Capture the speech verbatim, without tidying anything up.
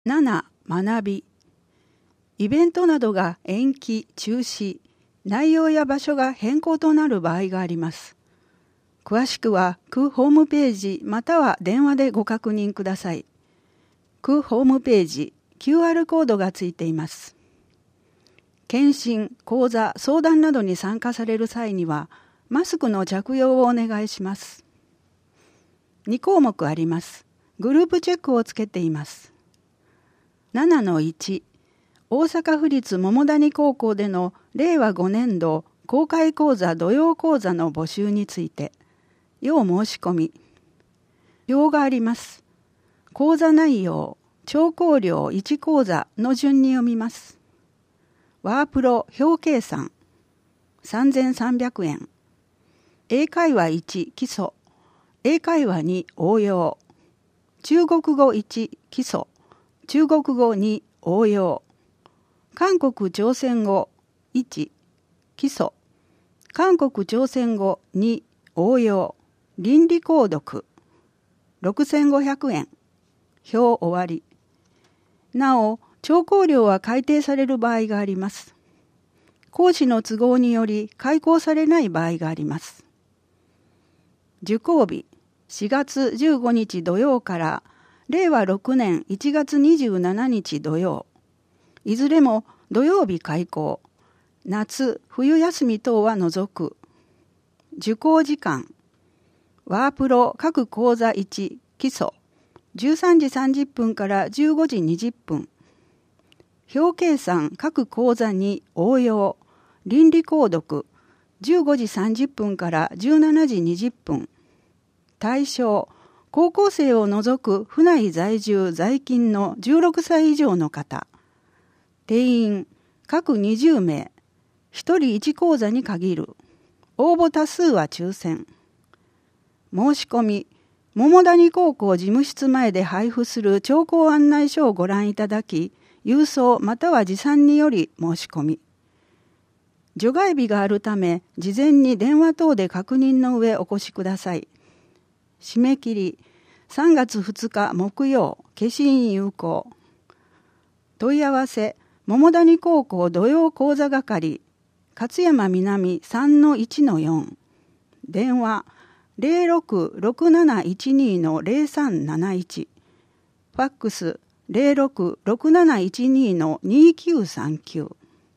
なな、学び。イベントなどが延期、中止、内容や場所が変更となる場合があります。詳しくは区ホームページまたは電話でご確認ください。区ホームページ、キューアール コードがついています。検診、講座、相談などに参加される際には、マスクの着用をお願いします。に項目あります。グループチェックをつけています。ななのいち、大阪府立桃谷高校でのれいわごねんど公開講座土曜講座の募集について、要申し込み。表があります。講座内容、聴講料いち講座の順に読みます。ワープロ表計算さんぜんさんびゃくえん。英会話いち基礎、英会話に応用。中国語いち基礎、中国語に応用。韓国朝鮮語いち基礎、韓国朝鮮語に応用。倫理購読ろくせんごひゃくえん。表終わり。なお、聴講料は改定される場合があります。講師の都合により開講されない場合があります。受講日しがつじゅうごにち土曜かられいわろくねんいちがつにじゅうしちにち土曜。いずれも土曜日開講。夏・冬休み等は除く。受講時間。ワープロ各講座いち基礎。じゅうさんじさんじゅっぷんからじゅうごじにじゅっぷん。表計算各講座に応用。倫理購読。じゅうごじさんじゅっぷんからじゅうしちじにじゅっぷん。対象。高校生を除く府内在住在勤のじゅうろくさい以上の方。定員。各にじゅうめい。ひとりいち講座に限る。応募多数は抽選。申し込み。桃谷高校事務室前で配布する聴講案内書をご覧いただき、郵送または持参により申し込み。除外日があるため、事前に電話等で確認の上お越しください。締め切り、さんがつふつか木曜、消印有効。問い合わせ、桃谷高校土曜講座係、勝山南 さんのいちのよん。電話、ゼロろくろくなないちにのゼロさんなないち。ファックス、ゼロろくろくなないちにのにきゅうさんきゅう。